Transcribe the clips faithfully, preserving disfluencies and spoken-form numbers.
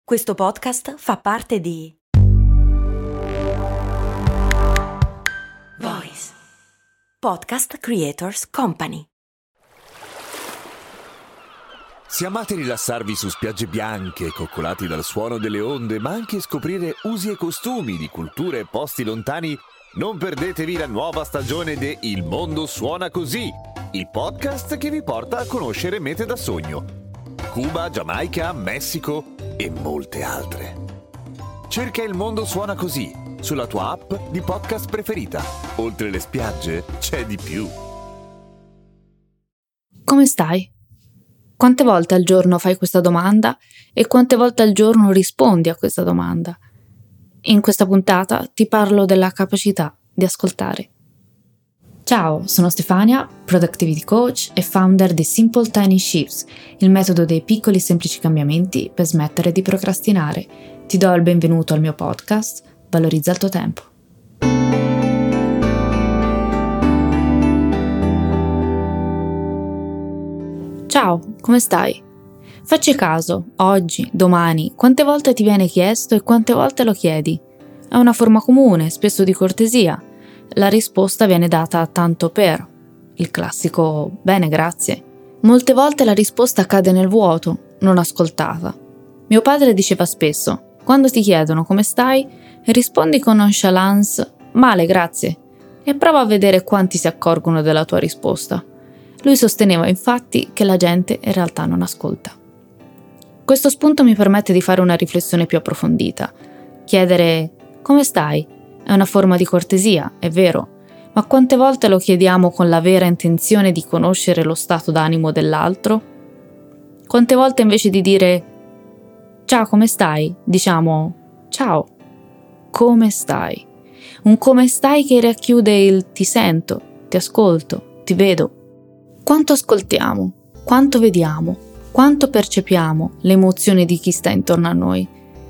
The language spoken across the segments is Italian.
Questo podcast fa parte di Voice Podcast Creators Company. Se amate rilassarvi su spiagge bianche, coccolati dal suono delle onde, ma anche scoprire usi e costumi di culture e posti lontani, non perdetevi la nuova stagione de Il mondo suona così, il podcast che vi porta a conoscere mete da sogno. Cuba, Giamaica, Messico e molte altre. Cerca Il mondo suona così sulla tua app di podcast preferita. Oltre le spiagge c'è di più. Come stai? Quante volte al giorno fai questa domanda e quante volte al giorno rispondi a questa domanda? In questa puntata ti parlo della capacità di ascoltare. Ciao, sono Stefania, Productivity Coach e founder di Simple Tiny Shifts, il metodo dei piccoli e semplici cambiamenti per smettere di procrastinare. Ti do il benvenuto al mio podcast, Valorizza il tuo tempo. Ciao, come stai? Facci caso, oggi, domani, quante volte ti viene chiesto e quante volte lo chiedi? È una forma comune, spesso di cortesia. La risposta viene data tanto per, il classico bene grazie. Molte volte la risposta cade nel vuoto, non ascoltata. Mio padre diceva spesso, quando ti chiedono come stai, rispondi con nonchalance male grazie e prova a vedere quanti si accorgono della tua risposta. Lui sosteneva infatti che la gente in realtà non ascolta. Questo spunto mi permette di fare una riflessione più approfondita. Chiedere come stai? È una forma di cortesia, è vero, ma quante volte lo chiediamo con la vera intenzione di conoscere lo stato d'animo dell'altro? Quante volte invece di dire ciao, come stai? Diciamo ciao, come stai? Un come stai che racchiude il ti sento, ti ascolto, ti vedo. Quanto ascoltiamo? Quanto vediamo? Quanto percepiamo le emozioni di chi sta intorno a noi?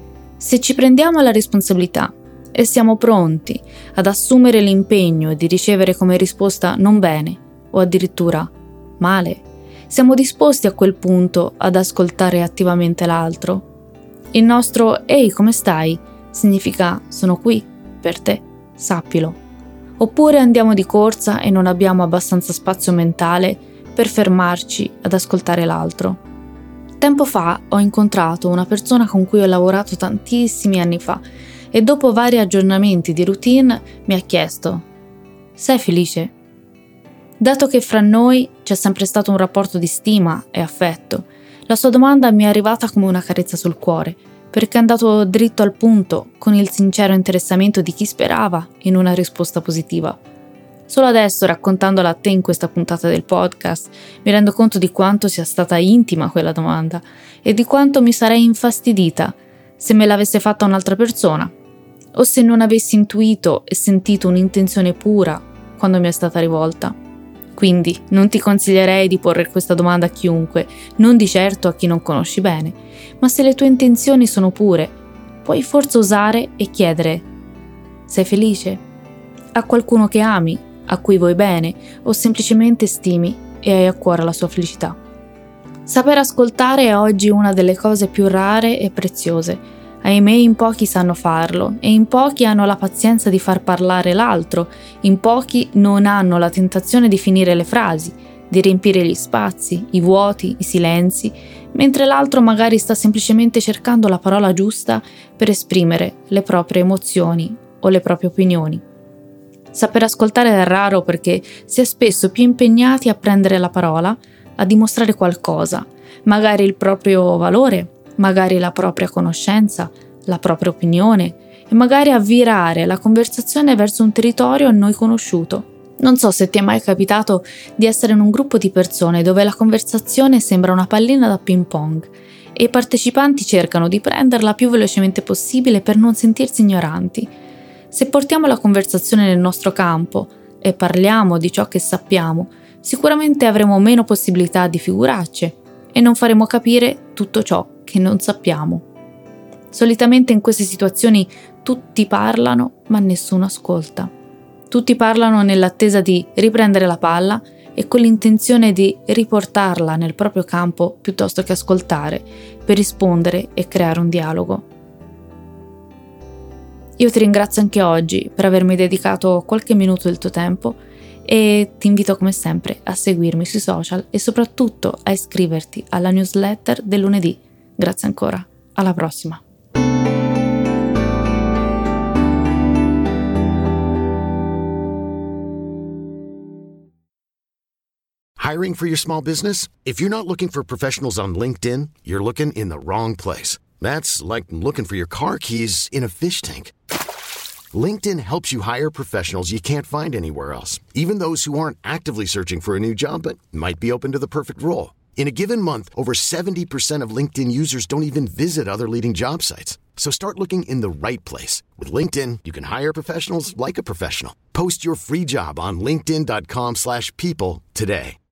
Se ci prendiamo la responsabilità e siamo pronti ad assumere l'impegno di ricevere come risposta non bene o addirittura male, siamo disposti a quel punto ad ascoltare attivamente l'altro? Il nostro «Ehi, come stai?» significa «sono qui per te, sappilo». Oppure andiamo di corsa e non abbiamo abbastanza spazio mentale per fermarci ad ascoltare l'altro. Tempo fa ho incontrato una persona con cui ho lavorato tantissimi anni fa e dopo vari aggiornamenti di routine mi ha chiesto «Sei felice?» Dato che fra noi c'è sempre stato un rapporto di stima e affetto, la sua domanda mi è arrivata come una carezza sul cuore, perché è andato dritto al punto, con il sincero interessamento di chi sperava in una risposta positiva. Solo adesso, raccontandola a te in questa puntata del podcast, mi rendo conto di quanto sia stata intima quella domanda e di quanto mi sarei infastidita se me l'avesse fatta un'altra persona, o se non avessi intuito e sentito un'intenzione pura quando mi è stata rivolta. Quindi non ti consiglierei di porre questa domanda a chiunque, non di certo a chi non conosci bene, ma se le tue intenzioni sono pure, puoi forse osare e chiedere «Sei felice?» a qualcuno che ami, a cui vuoi bene, o semplicemente stimi e hai a cuore la sua felicità. Saper ascoltare è oggi una delle cose più rare e preziose. Ahimè, in pochi sanno farlo e in pochi hanno la pazienza di far parlare l'altro, in pochi non hanno la tentazione di finire le frasi, di riempire gli spazi, i vuoti, i silenzi, mentre l'altro magari sta semplicemente cercando la parola giusta per esprimere le proprie emozioni o le proprie opinioni. Saper ascoltare è raro perché si è spesso più impegnati a prendere la parola, a dimostrare qualcosa, magari il proprio valore, magari la propria conoscenza, la propria opinione e magari a virare la conversazione verso un territorio a noi conosciuto. Non so se ti è mai capitato di essere in un gruppo di persone dove la conversazione sembra una pallina da ping pong e i partecipanti cercano di prenderla più velocemente possibile per non sentirsi ignoranti. Se portiamo la conversazione nel nostro campo e parliamo di ciò che sappiamo, sicuramente avremo meno possibilità di figuracce e non faremo capire tutto ciò che non sappiamo. Solitamente in queste situazioni tutti parlano, ma nessuno ascolta. Tutti parlano nell'attesa di riprendere la palla e con l'intenzione di riportarla nel proprio campo piuttosto che ascoltare, per rispondere e creare un dialogo. Io ti ringrazio anche oggi per avermi dedicato qualche minuto del tuo tempo e ti invito come sempre a seguirmi sui social e soprattutto a iscriverti alla newsletter del lunedì. Grazie ancora, alla prossima! Hiring for your small business? If you're not looking for professionals on LinkedIn, you're looking in the wrong place. That's like looking for your car keys in a fish tank. LinkedIn helps you hire professionals you can't find anywhere else, even those who aren't actively searching for a new job but might be open to the perfect role. In a given month, over seventy percent of LinkedIn users don't even visit other leading job sites. So start looking in the right place. With LinkedIn, you can hire professionals like a professional. Post your free job on linkedin dot com slash people today.